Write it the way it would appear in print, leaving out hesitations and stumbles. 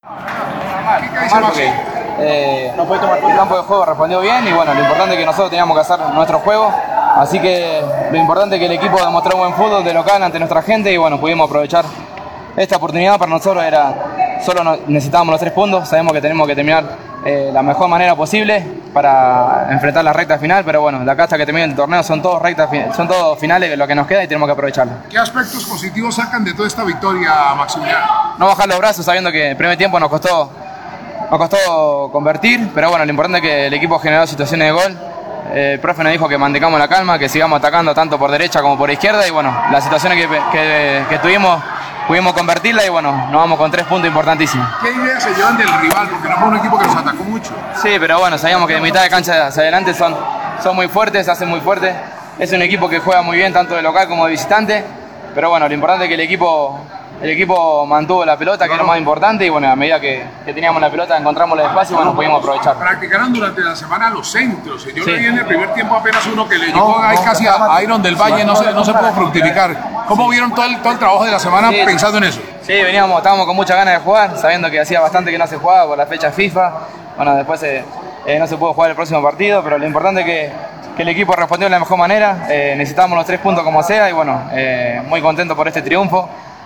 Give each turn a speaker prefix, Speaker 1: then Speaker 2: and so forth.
Speaker 1: El campo de juego respondió bien y bueno, lo importante es que nosotros teníamos que hacer nuestro juego, así que lo importante es que el equipo demostró buen fútbol de local ante nuestra gente y bueno, pudimos aprovechar esta oportunidad. Para nosotros solo necesitábamos los 3 puntos, sabemos que tenemos que terminar la mejor manera posible para enfrentar la recta final, pero bueno, de acá hasta que termine el torneo son todos finales lo que nos queda y tenemos que aprovecharlo.
Speaker 2: ¿Qué aspectos positivos sacan de toda esta victoria, Maximiliano?
Speaker 1: No bajar los brazos sabiendo que el primer tiempo nos costó convertir, pero bueno, lo importante es que el equipo generó situaciones de gol. El profe nos dijo que mantengamos la calma, que sigamos atacando tanto por derecha como por izquierda y bueno, las situaciones que tuvimos pudimos convertirla y bueno, nos vamos con 3 puntos importantísimos.
Speaker 2: ¿Qué ideas se llevan del rival? Porque no fue un equipo que nos atacó mucho.
Speaker 1: Sí, pero bueno, sabíamos que de mitad de cancha hacia adelante son muy fuertes, se hacen muy fuertes. Es un equipo que juega muy bien tanto de local como de visitante, pero bueno, lo importante es que el equipo mantuvo la pelota, que es lo más importante, y bueno, a medida que teníamos la pelota encontramos el espacio y bueno, pudimos aprovechar.
Speaker 2: Practicaron durante la semana los centros. Yo le vi en el primer tiempo apenas uno que le llegó ahí casi a Iron del Valle, no se pudo fructificar. ¿Cómo vieron todo el trabajo de la semana pensando en eso?
Speaker 1: Sí, estábamos con muchas ganas de jugar, sabiendo que hacía bastante que no se jugaba por la fecha FIFA. Bueno, después no se pudo jugar el próximo partido, pero lo importante es que el equipo respondió de la mejor manera. Necesitábamos los 3 puntos como sea y bueno, muy contento por este triunfo.